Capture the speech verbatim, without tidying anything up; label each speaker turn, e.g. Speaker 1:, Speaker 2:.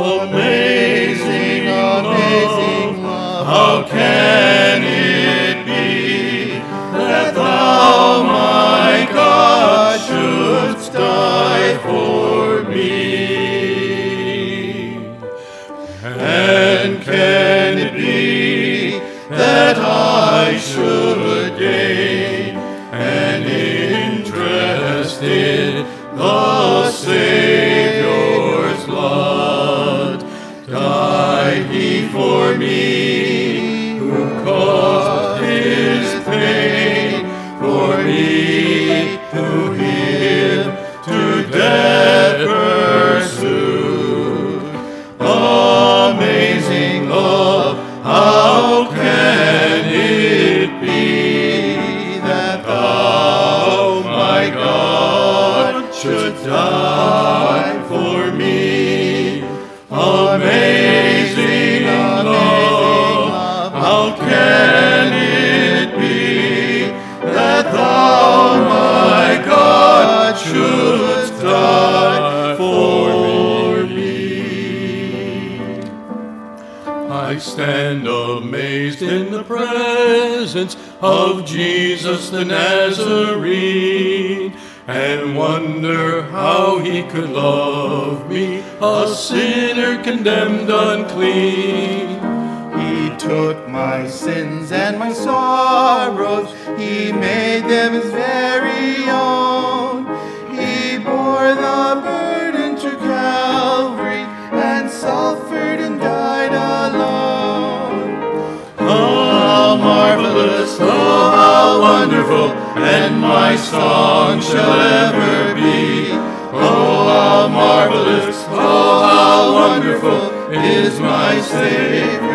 Speaker 1: Amazing, amazing love, how can it be that thou, my God, shouldst die for me? And can it be that I should gain an interest in the Savior's blood? Died he for me, who caused his pain, for me, who him to death pursued. Amazing love, how can it be that thou, my God, should die for me? Amazing love, how can it be that thou, my God, shouldst die for me? I stand amazed in the presence of Jesus the Nazarene, and wonder how he could love me, a sinner condemned unclean.
Speaker 2: He took my sins and my sorrows, he made them his very own. He bore the burden to Calvary and suffered and died alone.
Speaker 1: How marvelous, oh how wonderful, and my song shall ever be. Oh how marvelous, oh how wonderful is my Savior.